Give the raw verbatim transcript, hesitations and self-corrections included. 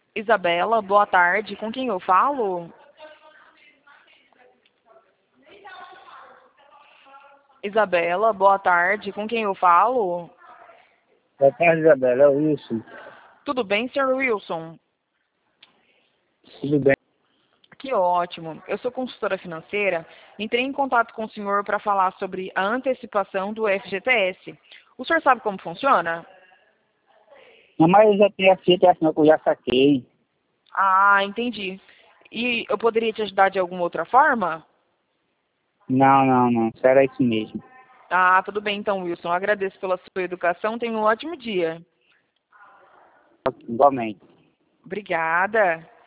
Isabela, boa tarde. Com quem eu falo? Isabela, boa tarde. Com quem eu falo? Boa tarde, Isabela. É o Wilson. Tudo bem, senhor Wilson? Tudo bem? Que ótimo. Eu sou consultora financeira. Entrei em contato com o senhor para falar sobre a antecipação do F G T S. O senhor sabe como funciona? Não, mas eu já tenho a F G T S, não, que eu já saquei. Ah, entendi. E eu poderia te ajudar de alguma outra forma? Não, não, não. Será isso mesmo. Ah, tudo bem então, Wilson. Agradeço pela sua educação. Tenha um ótimo dia. Igualmente. Obrigada.